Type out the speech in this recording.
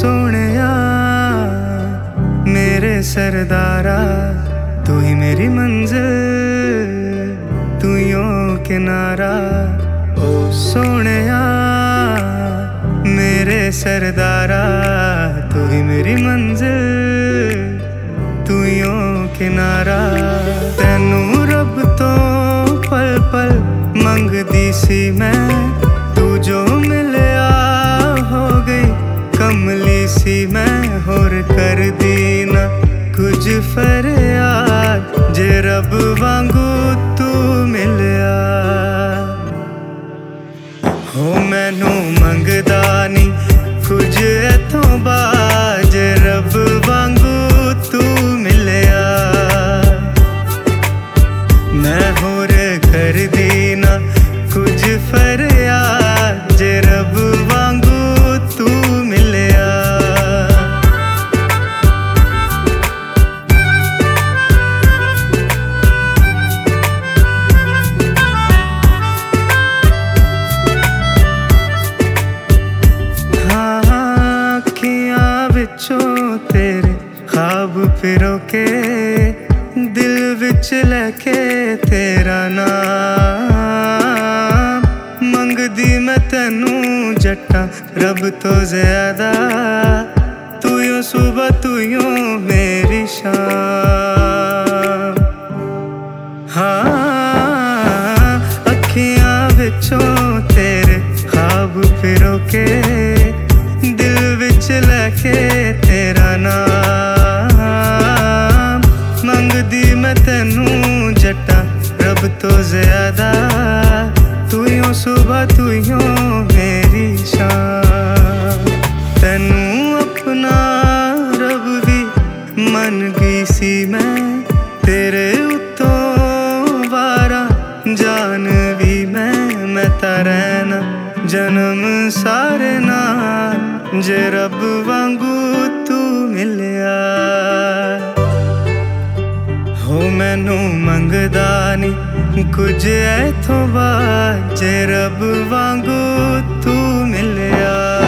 सोहणिया मेरे सरदारा, तू ही मेरी मंजिल, तू ही ओ किनारा। ओ सोहणिया मेरे सरदारा, तू ही मेरी मंजिल, तू ही ओ किनारा। तैनू रब तो पल पल मंगदी सी मैं, तू जो मिलिया हो गई कमली सी मैं। होर कर दी ना कुछ फरियाद, जे रब वांगू तू मिलिया। हो मैनू मंगदा नी कुछ इथों बाहर, जे रब वांगू तू मिलिया। मैं होर कर दी ना कुछ फरियाद, जे रब वांगू तू मिलिया। हाँ अखियां विचों तेरे ख्वाब फिरो के, दिल विच लेके तेरा नाम। मंगदी मैं तैनू जट्टा रब तो ज्यादा, तू यो सुबह तू यो मेरी शाम। हाँ अखियां विचों तेरे ख्वाब फिरो के, दिल विच लेके तेरा नाम। मंगदी मैं तैनू जट्टा रब तो ज्यादा, तू यो सुबह तू यो मेरी शाम। तैनू अपना रब भी मन गई सी मैं, तेरे उत्तों वारा जान भी मैं तां रहना जन्म सारे नाल, जे रब वांगू तू मिलिया। हो मैनू मंगदा नी कुछ इथों बाहर, जे रब वांगू तू मिलिया।